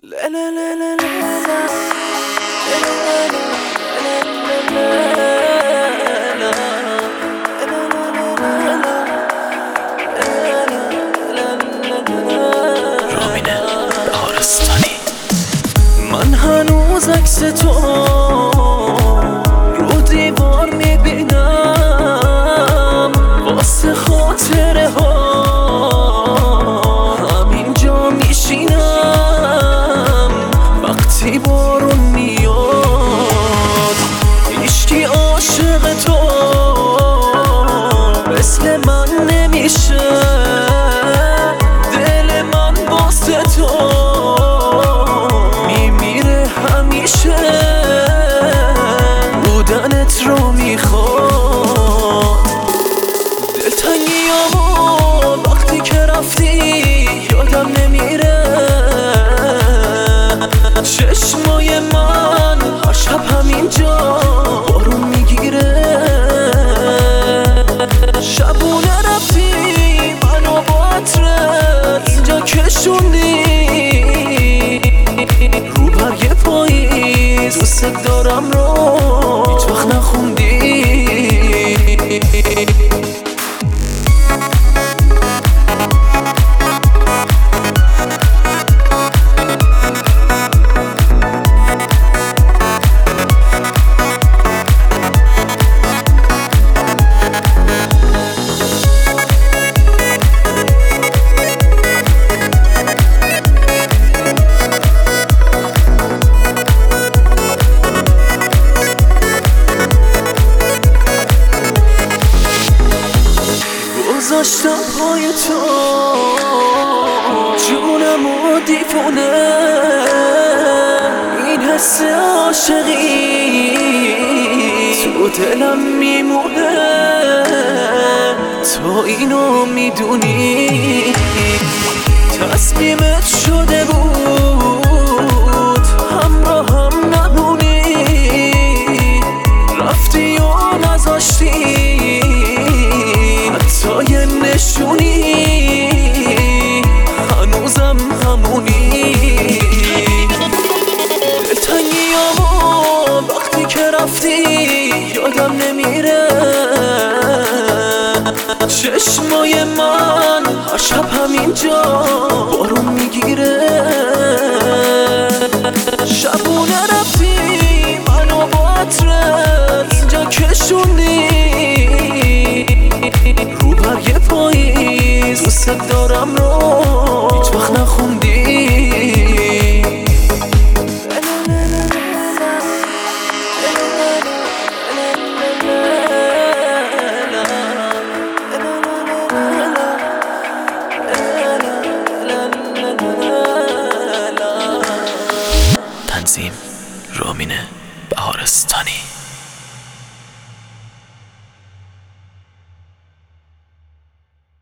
رامینه بهارستانی. من هنوز عکس تو رو دیوار میبینم، واسه خاطره ها همینجا میشینم. وقتی بارون میاد هیچکی عاشق تو مثل من نمیشه. دل من واسه تو میمیره همیشه. بودنت رو میخواد. دلتنگیامو وقتی که رفتی یادم نمیره. چشمای من هر شب همینجا بارون میگیره. شبونه رفتی منو با عطرت اینجا کشوندی. رو برگ پاییز دوست دارم رو هیچ وقت نخوندی. گذاشتم پای تو جونم و دیوونه. این حس عاشقی تو دلم میمونه. تو اینو میدونی. تصمیمت شده بود همراهم نمونی. رفتی و نذاشتی حتی یه نشونی. هنوزم همونی. دلتنگیامو وقتی که رفتی یادم نمیره. چشمای من هر شب همینجا بارون میگیره. شبونه رفتی منو با عطرت اینجا کشوندی. رو برگ پاییز دوست دارم رو هیچ وقت نخوندی. تنظیم رامینه بهارستانی.